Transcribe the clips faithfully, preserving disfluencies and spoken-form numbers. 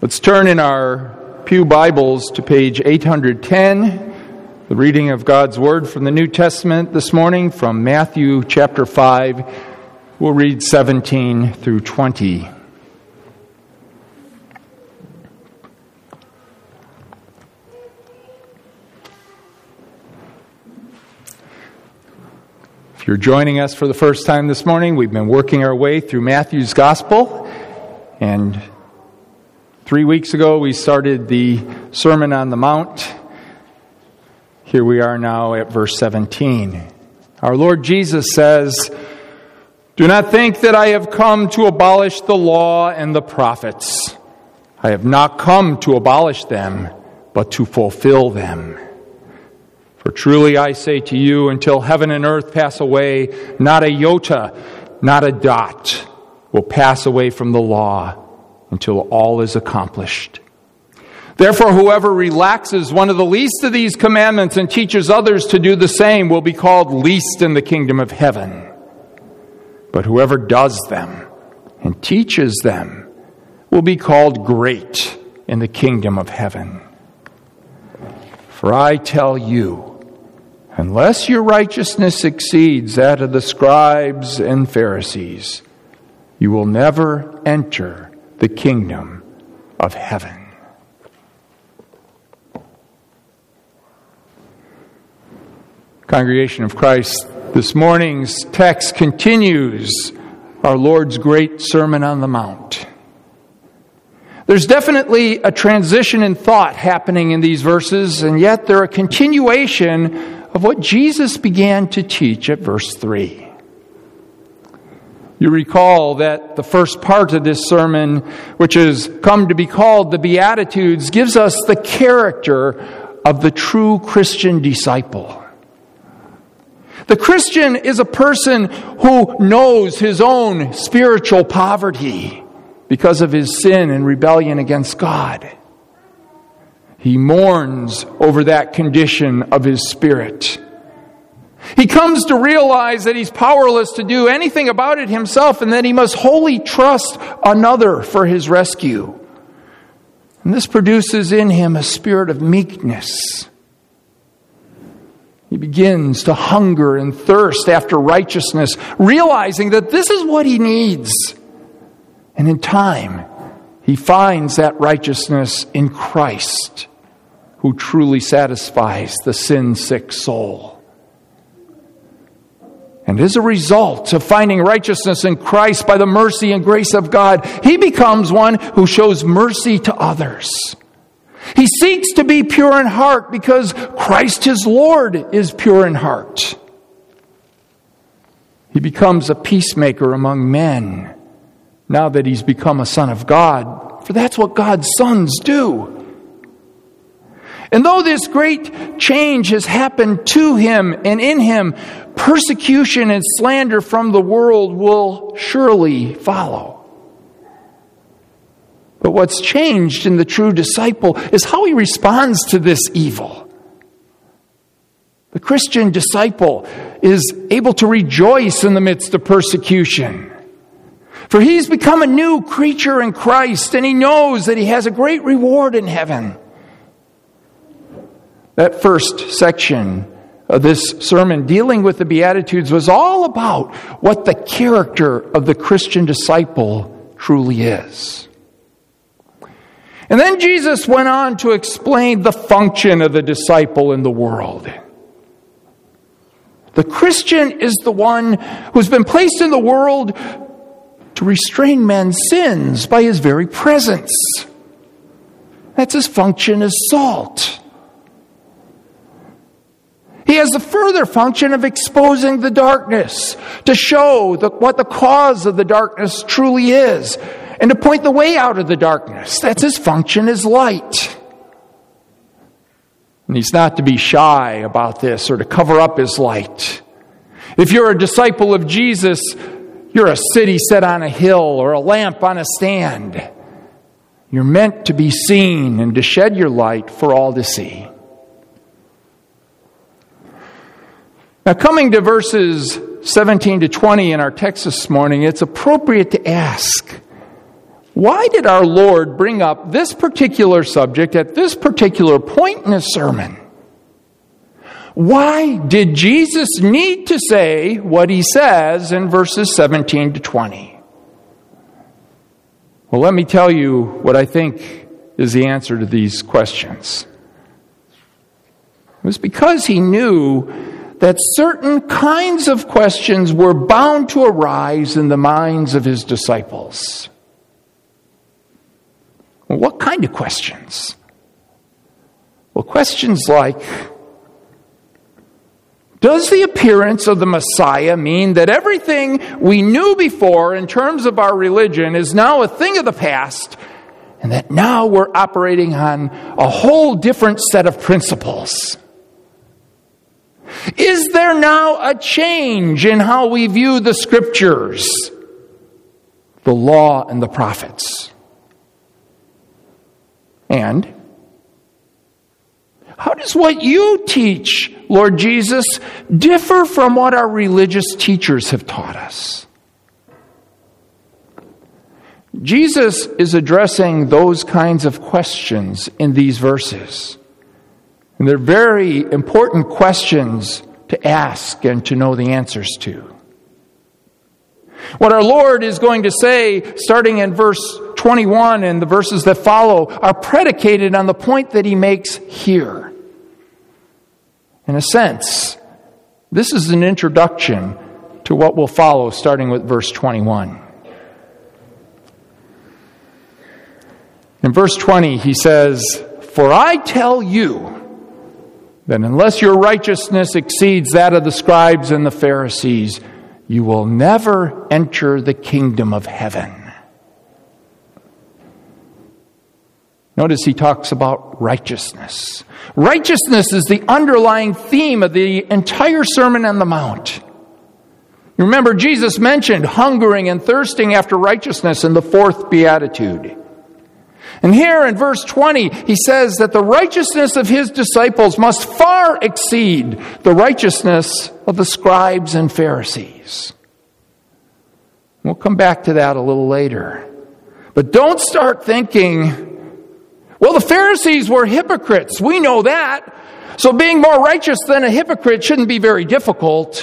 Let's turn in our Pew Bibles to page eight hundred ten, the reading of God's Word from the New Testament this morning from Matthew chapter five. We'll read seventeen through twenty. If you're joining us for the first time this morning, we've been working our way through Matthew's Gospel, and three weeks ago we started the Sermon on the Mount. Here we are now at verse seventeen. Our Lord Jesus says, "Do not think that I have come to abolish the law and the prophets. I have not come to abolish them, but to fulfill them. For truly I say to you, until heaven and earth pass away, not a iota, not a dot will pass away from the law until all is accomplished. Therefore, whoever relaxes one of the least of these commandments and teaches others to do the same will be called least in the kingdom of heaven. But whoever does them and teaches them will be called great in the kingdom of heaven. For I tell you, unless your righteousness exceeds that of the scribes and Pharisees, you will never enter the kingdom of heaven." Congregation of Christ, this morning's text continues our Lord's great Sermon on the Mount. There's definitely a transition in thought happening in these verses, and yet they're a continuation of what Jesus began to teach at verse three. You recall that the first part of this sermon, which has come to be called the Beatitudes, gives us the character of the true Christian disciple. The Christian is a person who knows his own spiritual poverty because of his sin and rebellion against God. He mourns over that condition of his spirit. He comes to realize that he's powerless to do anything about it himself and that he must wholly trust another for his rescue. And this produces in him a spirit of meekness. He begins to hunger and thirst after righteousness, realizing that this is what he needs. And in time, he finds that righteousness in Christ, who truly satisfies the sin-sick soul. And as a result of finding righteousness in Christ by the mercy and grace of God, he becomes one who shows mercy to others. He seeks to be pure in heart because Christ his Lord is pure in heart. He becomes a peacemaker among men now that he's become a son of God, for that's what God's sons do. And though this great change has happened to him and in him, persecution and slander from the world will surely follow. But what's changed in the true disciple is how he responds to this evil. The Christian disciple is able to rejoice in the midst of persecution. For he's become a new creature in Christ, and he knows that he has a great reward in heaven. That first section of this sermon dealing with the Beatitudes was all about what the character of the Christian disciple truly is. And then Jesus went on to explain the function of the disciple in the world. The Christian is the one who's been placed in the world to restrain men's sins by his very presence. That's his function as salt. He has the further function of exposing the darkness, to show the, what the cause of the darkness truly is, and to point the way out of the darkness. That's his function as light. And he's not to be shy about this or to cover up his light. If you're a disciple of Jesus, you're a city set on a hill or a lamp on a stand. You're meant to be seen and to shed your light for all to see. Now, coming to verses seventeen to twenty in our text this morning, it's appropriate to ask, Why did our Lord bring up this particular subject at this particular point in his sermon? Why did Jesus need to say what he says in verses seventeen to twenty? Well, let me tell you what I think is the answer to these questions. It was because he knew that certain kinds of questions were bound to arise in the minds of his disciples. Well, what kind of questions? Well, questions like, does the appearance of the Messiah mean that everything we knew before in terms of our religion is now a thing of the past, and that now we're operating on a whole different set of principles? Is there now a change in how we view the Scriptures, the law, and the prophets? And how does what you teach, Lord Jesus, differ from what our religious teachers have taught us? Jesus is addressing those kinds of questions in these verses. And they're very important questions to ask and to know the answers to. What our Lord is going to say, starting in verse twenty-one and the verses that follow, are predicated on the point that he makes here. In a sense, this is an introduction to what will follow, starting with verse twenty-one. In verse twenty, he says, "For I tell you that unless your righteousness exceeds that of the scribes and the Pharisees, you will never enter the kingdom of heaven." Notice he talks about righteousness. Righteousness is the underlying theme of the entire Sermon on the Mount. You remember Jesus mentioned hungering and thirsting after righteousness in the fourth beatitude. And here in verse twenty, he says that the righteousness of his disciples must far exceed the righteousness of the scribes and Pharisees. We'll come back to that a little later. But don't start thinking, well, the Pharisees were hypocrites. We know that. So being more righteous than a hypocrite shouldn't be very difficult.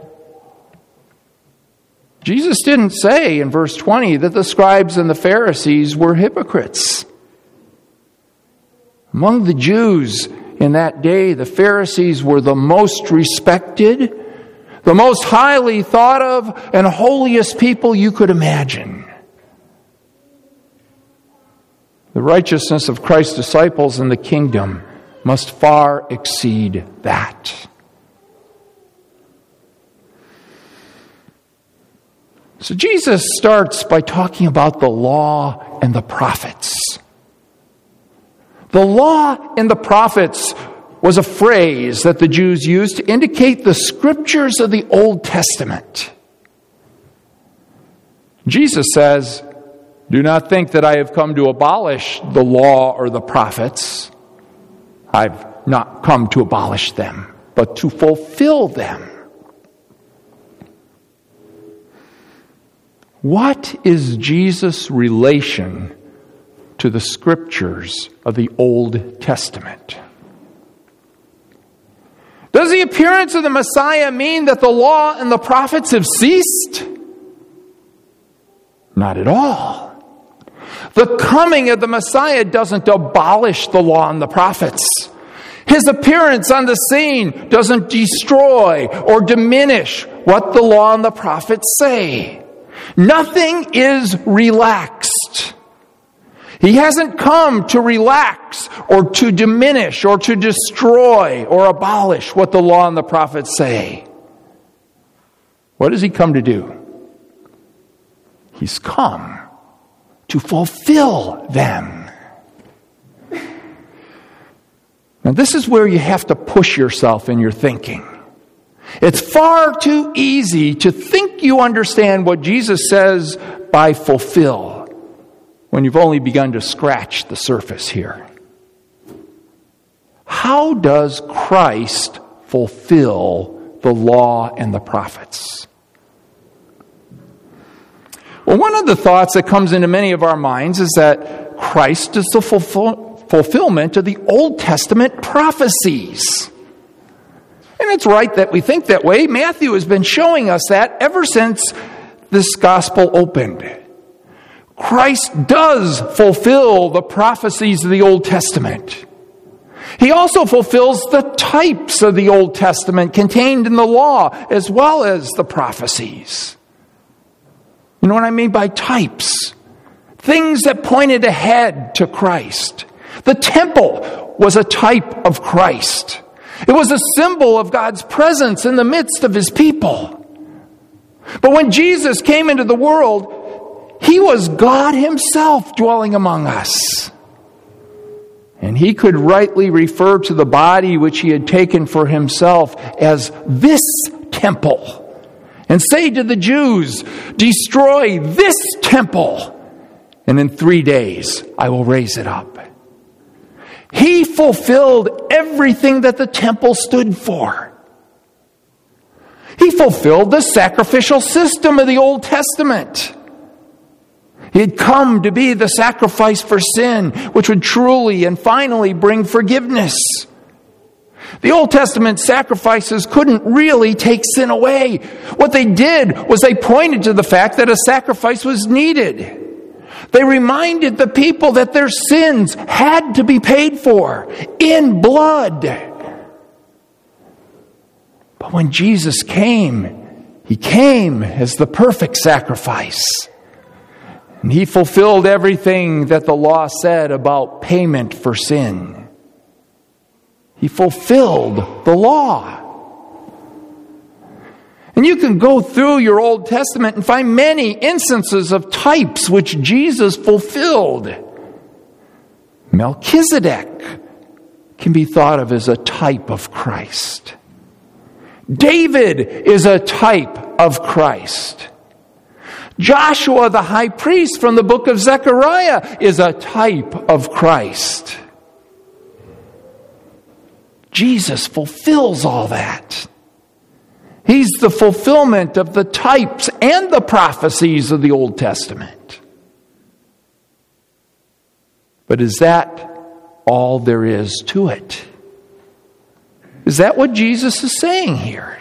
Jesus didn't say in verse twenty that the scribes and the Pharisees were hypocrites. Among the Jews in that day, the Pharisees were the most respected, the most highly thought of, and holiest people you could imagine. The righteousness of Christ's disciples in the kingdom must far exceed that. So Jesus starts by talking about the law and the prophets. The law and the prophets was a phrase that the Jews used to indicate the scriptures of the Old Testament. Jesus says, "Do not think that I have come to abolish the law or the prophets. I've not come to abolish them, but to fulfill them." What is Jesus' relation to the scriptures of the Old Testament? Does the appearance of the Messiah mean that the law and the prophets have ceased? Not at all. The coming of the Messiah doesn't abolish the law and the prophets. His appearance on the scene doesn't destroy or diminish what the law and the prophets say. Nothing is relaxed. He hasn't come to relax or to diminish or to destroy or abolish what the law and the prophets say. What does he come to do? He's come to fulfill them. Now, this is where you have to push yourself in your thinking. It's far too easy to think you understand what Jesus says by fulfill when you've only begun to scratch the surface here. How does Christ fulfill the law and the prophets? Well, one of the thoughts that comes into many of our minds is that Christ is the fulfill- fulfillment of the Old Testament prophecies. And it's right that we think that way. Matthew has been showing us that ever since this gospel opened. Christ does fulfill the prophecies of the Old Testament. He also fulfills the types of the Old Testament contained in the law as well as the prophecies. You know what I mean by types? Things that pointed ahead to Christ. The temple was a type of Christ. It was a symbol of God's presence in the midst of His people. But when Jesus came into the world, He was God Himself dwelling among us. And He could rightly refer to the body which He had taken for Himself as this temple. And say to the Jews, destroy this temple, and in three days I will raise it up. He fulfilled everything that the temple stood for. He fulfilled the sacrificial system of the Old Testament. He had come to be the sacrifice for sin, which would truly and finally bring forgiveness. The Old Testament sacrifices couldn't really take sin away. What they did was they pointed to the fact that a sacrifice was needed. They reminded the people that their sins had to be paid for in blood. But when Jesus came, He came as the perfect sacrifice. And He fulfilled everything that the law said about payment for sin. He fulfilled the law. And you can go through your Old Testament and find many instances of types which Jesus fulfilled. Melchizedek can be thought of as a type of Christ. David is a type of Christ. Joshua, the high priest from the book of Zechariah, is a type of Christ. Jesus fulfills all that. He's the fulfillment of the types and the prophecies of the Old Testament. But is that all there is to it? Is that what Jesus is saying here?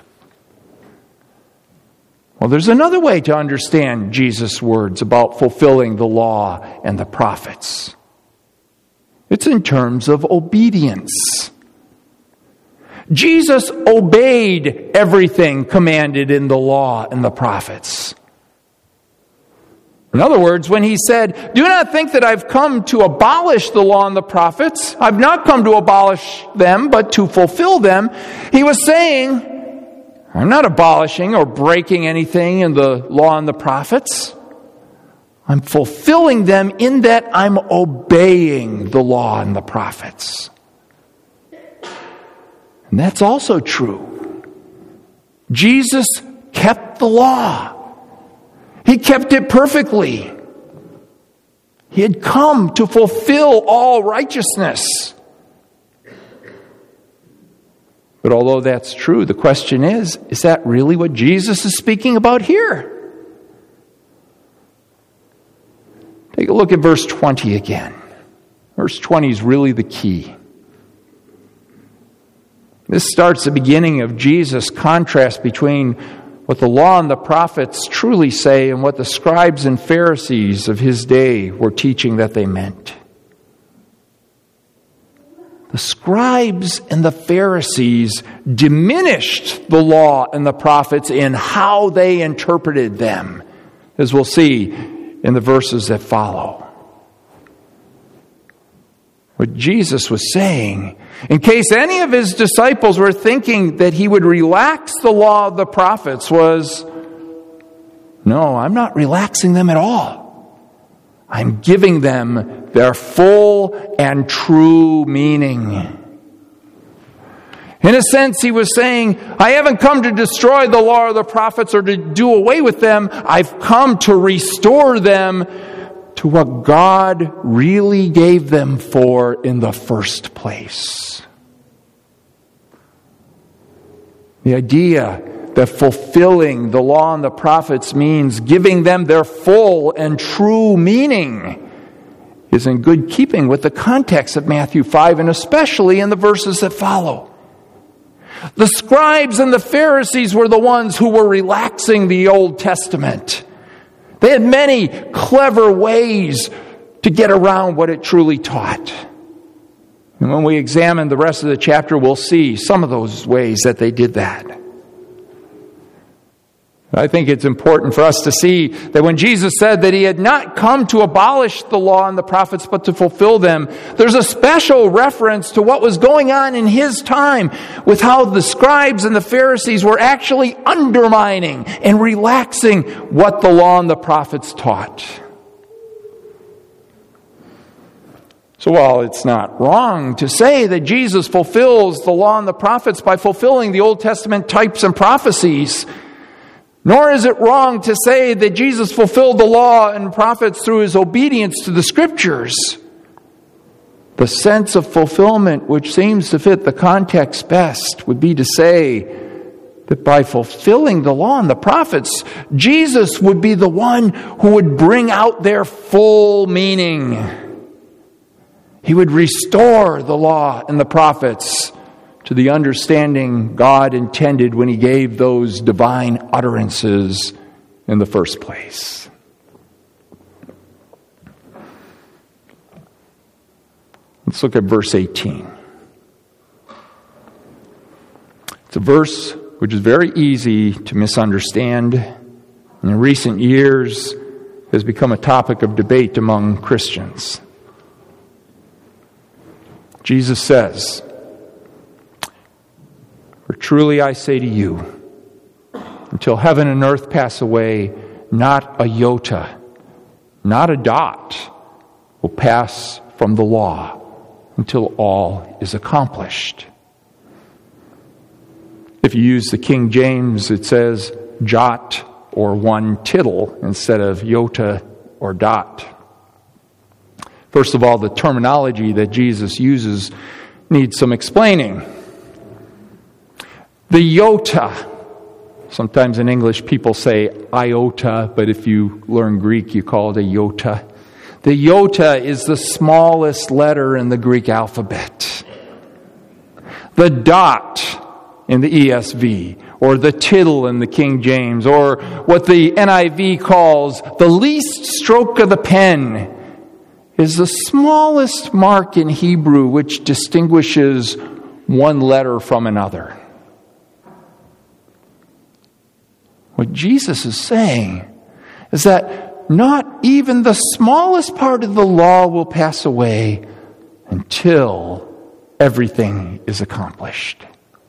Well, there's another way to understand Jesus' words about fulfilling the law and the prophets. It's in terms of obedience. Jesus obeyed everything commanded in the law and the prophets. In other words, when He said, "Do not think that I've come to abolish the law and the prophets. I've not come to abolish them, but to fulfill them," He was saying, I'm not abolishing or breaking anything in the law and the prophets. I'm fulfilling them in that I'm obeying the law and the prophets. And that's also true. Jesus kept the law. He kept it perfectly. He had come to fulfill all righteousness. But although that's true, the question is, is that really what Jesus is speaking about here? Take a look at verse twenty again. Verse twenty is really the key. This starts the beginning of Jesus' contrast between what the law and the prophets truly say and what the scribes and Pharisees of His day were teaching that they meant. The scribes and the Pharisees diminished the law and the prophets in how they interpreted them, as we'll see in the verses that follow. What Jesus was saying, in case any of His disciples were thinking that He would relax the law of the prophets, was, no, I'm not relaxing them at all. I'm giving them their full and true meaning. In a sense, He was saying, I haven't come to destroy the law or the prophets or to do away with them. I've come to restore them to what God really gave them for in the first place. The idea that fulfilling the law and the prophets means giving them their full and true meaning is in good keeping with the context of Matthew five, and especially in the verses that follow. The scribes and the Pharisees were the ones who were relaxing the Old Testament. They had many clever ways to get around what it truly taught. And when we examine the rest of the chapter, we'll see some of those ways that they did that. I think it's important for us to see that when Jesus said that he had not come to abolish the law and the prophets, but to fulfill them, there's a special reference to what was going on in his time with how the scribes and the Pharisees were actually undermining and relaxing what the law and the prophets taught. So while it's not wrong to say that Jesus fulfills the law and the prophets by fulfilling the Old Testament types and prophecies, nor is it wrong to say that Jesus fulfilled the law and prophets through his obedience to the Scriptures, the sense of fulfillment which seems to fit the context best would be to say that by fulfilling the law and the prophets, Jesus would be the one who would bring out their full meaning. He would restore the law and the prophets to the understanding God intended when he gave those divine utterances in the first place. Let's look at verse eighteen. It's a verse which is very easy to misunderstand, and in recent years has become a topic of debate among Christians. Jesus says, "For truly I say to you, until heaven and earth pass away, not a iota, not a dot will pass from the law until all is accomplished." If you use the King James, it says jot or one tittle instead of iota or dot. First of all, the terminology that Jesus uses needs some explaining. The iota, sometimes in English people say iota, but if you learn Greek, you call it a iota. The iota is the smallest letter in the Greek alphabet. The dot in the E S V, or the tittle in the King James, or what the N I V calls the least stroke of the pen, is the smallest mark in Hebrew which distinguishes one letter from another. What Jesus is saying is that not even the smallest part of the law will pass away until everything is accomplished.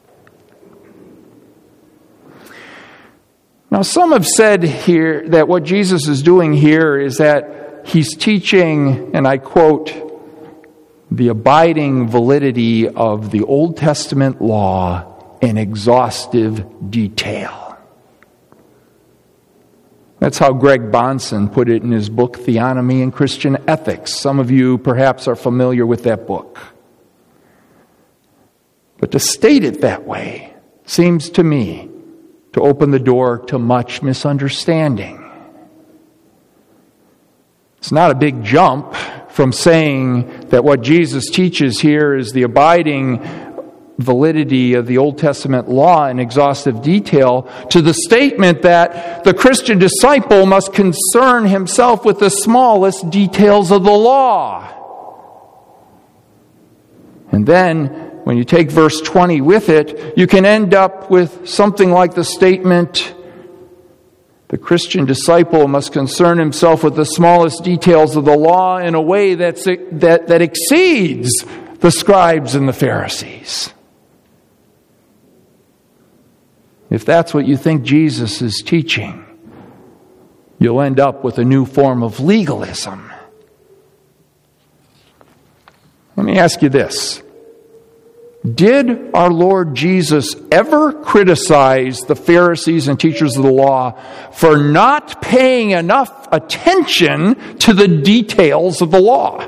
Now, some have said here that what Jesus is doing here is that he's teaching, and I quote, the abiding validity of the Old Testament law in exhaustive detail. That's how Greg Bahnsen put it in his book, Theonomy and Christian Ethics. Some of you perhaps are familiar with that book. But to state it that way seems to me to open the door to much misunderstanding. It's not a big jump from saying that what Jesus teaches here is the abiding validity of the Old Testament law in exhaustive detail to the statement that the Christian disciple must concern himself with the smallest details of the law. And then, when you take verse twenty with it, you can end up with something like the statement, the Christian disciple must concern himself with the smallest details of the law in a way that's, that, that exceeds the scribes and the Pharisees. If that's what you think Jesus is teaching, you'll end up with a new form of legalism. Let me ask you this. Did our Lord Jesus ever criticize the Pharisees and teachers of the law for not paying enough attention to the details of the law?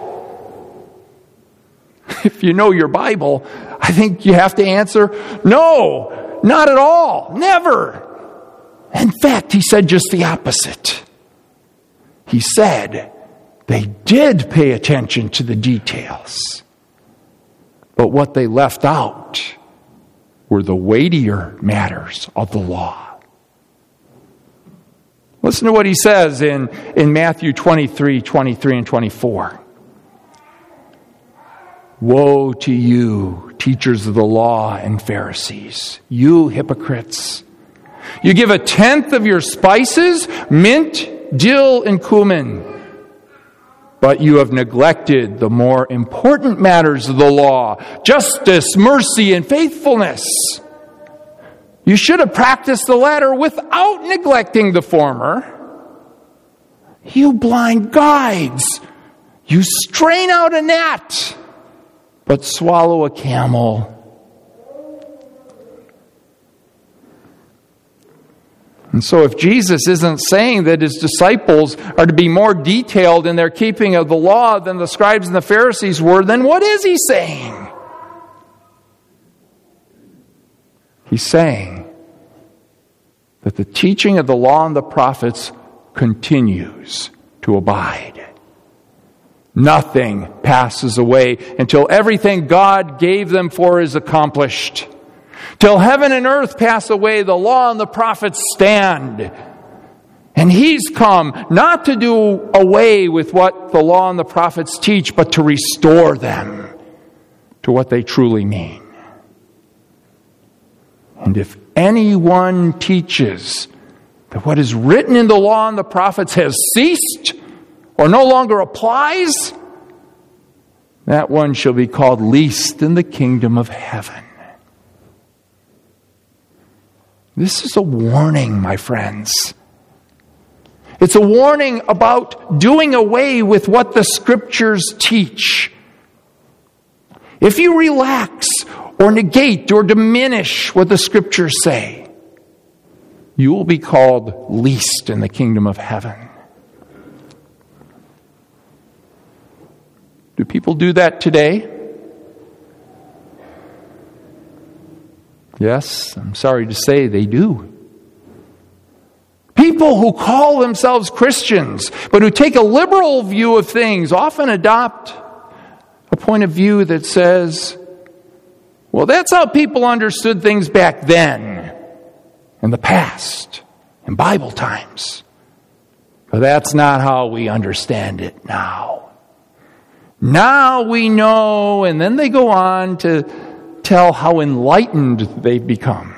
If you know your Bible, I think you have to answer, no, not at all, never. In fact, he said just the opposite. He said they did pay attention to the details, but what they left out were the weightier matters of the law. Listen to what he says in, in Matthew twenty-three, twenty-three, and twenty-four. Woe to you, teachers of the law and Pharisees, you hypocrites! You give a tenth of your spices, mint, dill, and cumin, but you have neglected the more important matters of the law, justice, mercy, and faithfulness. You should have practiced the latter without neglecting the former. You blind guides! You strain out a gnat, but swallow a camel. And so if Jesus isn't saying that his disciples are to be more detailed in their keeping of the law than the scribes and the Pharisees were, then what is he saying? He's saying that the teaching of the law and the prophets continues to abide. Nothing passes away until everything God gave them for is accomplished. Till heaven and earth pass away, the law and the prophets stand. And he's come not to do away with what the law and the prophets teach, but to restore them to what they truly mean. And if anyone teaches that what is written in the law and the prophets has ceased or no longer applies, that one shall be called least in the kingdom of heaven. This is a warning, my friends. It's a warning about doing away with what the Scriptures teach. If you relax or negate or diminish what the Scriptures say, you will be called least in the kingdom of heaven. Do people do that today? Yes, I'm sorry to say they do. People who call themselves Christians, but who take a liberal view of things, often adopt a point of view that says, well, that's how people understood things back then, in the past, in Bible times. But that's not how we understand it now. Now we know, and then they go on to tell how enlightened they've become.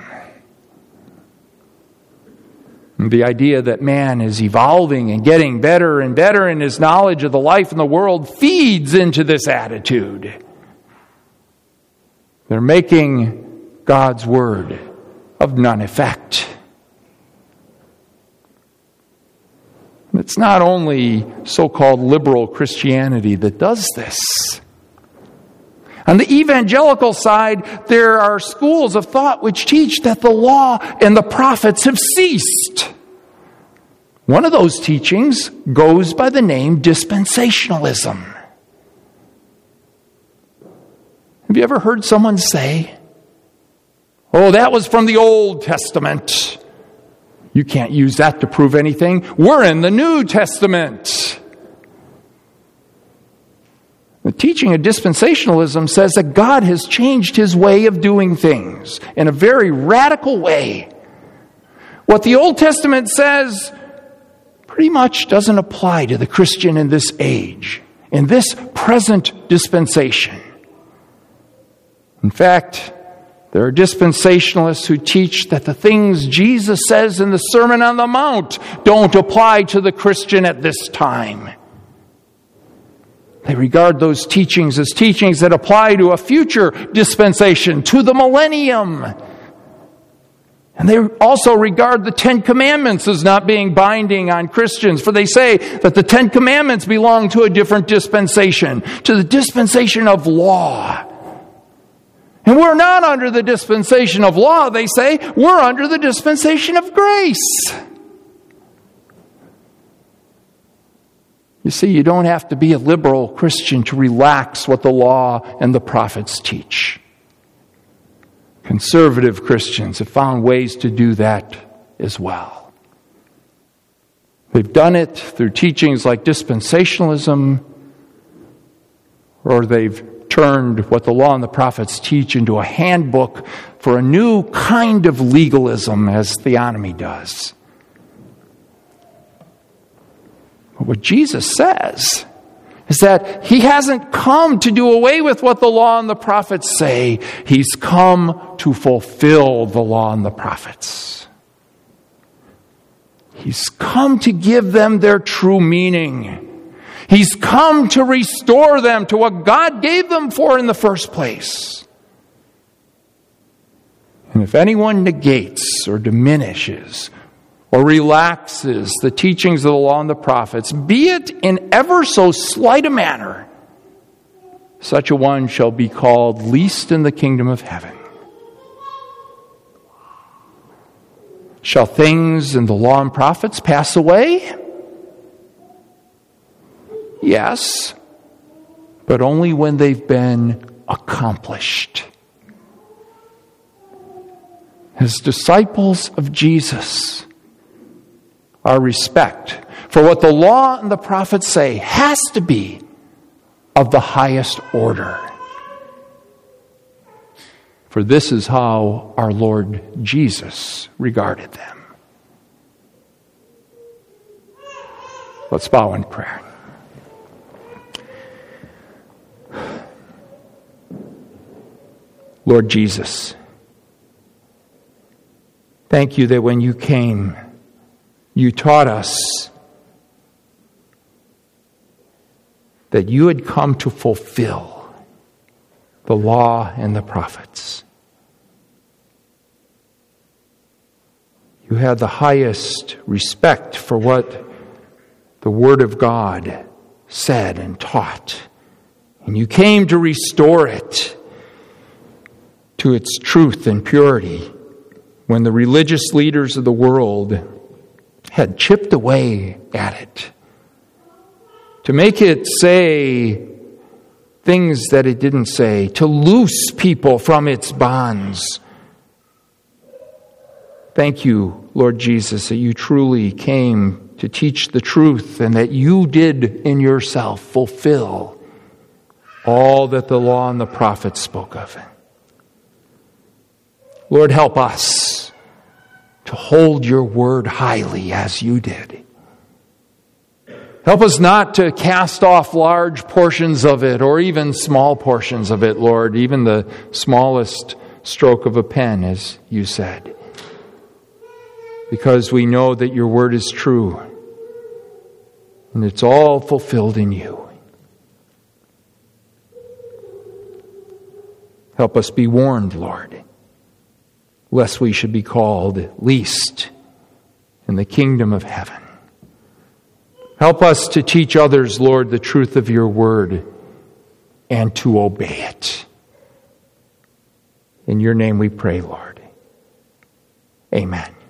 The idea that man is evolving and getting better and better in his knowledge of the life in the world feeds into this attitude. They're making God's word of none effect. It's not only so-called liberal Christianity that does this. On the evangelical side, there are schools of thought which teach that the law and the prophets have ceased. One of those teachings goes by the name dispensationalism. Have you ever heard someone say, oh, that was from the Old Testament. You can't use that to prove anything. We're in the New Testament. The teaching of dispensationalism says that God has changed his way of doing things in a very radical way. What the Old Testament says pretty much doesn't apply to the Christian in this age, in this present dispensation. In fact, there are dispensationalists who teach that the things Jesus says in the Sermon on the Mount don't apply to the Christian at this time. They regard those teachings as teachings that apply to a future dispensation, to the millennium. And they also regard the Ten Commandments as not being binding on Christians, for they say that the Ten Commandments belong to a different dispensation, to the dispensation of law. And we're not under the dispensation of law, they say. We're under the dispensation of grace. You see, you don't have to be a liberal Christian to relax what the law and the prophets teach. Conservative Christians have found ways to do that as well. They've done it through teachings like dispensationalism, or they've turned what the law and the prophets teach into a handbook for a new kind of legalism, as theonomy does. But what Jesus says is that he hasn't come to do away with what the law and the prophets say. He's come to fulfill the law and the prophets. He's come to give them their true meaning. He's come to restore them to what God gave them for in the first place. And if anyone negates or diminishes or relaxes the teachings of the law and the prophets, be it in ever so slight a manner, such a one shall be called least in the kingdom of heaven. Shall things in the law and prophets pass away? Yes, but only when they've been accomplished. As disciples of Jesus, our respect for what the law and the prophets say has to be of the highest order. For this is how our Lord Jesus regarded them. Let's bow in prayer. Lord Jesus, thank you that when you came, you taught us that you had come to fulfill the law and the prophets. You had the highest respect for what the Word of God said and taught, and you came to restore it to its truth and purity when the religious leaders of the world had chipped away at it, to make it say things that it didn't say, to loose people from its bonds. Thank you, Lord Jesus, that you truly came to teach the truth and that you did in yourself fulfill all that the law and the prophets spoke of. Lord, help us to hold your word highly as you did. Help us not to cast off large portions of it or even small portions of it, Lord, even the smallest stroke of a pen, as you said, because we know that your word is true and it's all fulfilled in you. Help us be warned, Lord, lest we should be called least in the kingdom of heaven. Help us to teach others, Lord, the truth of your word and to obey it. In your name we pray, Lord. Amen.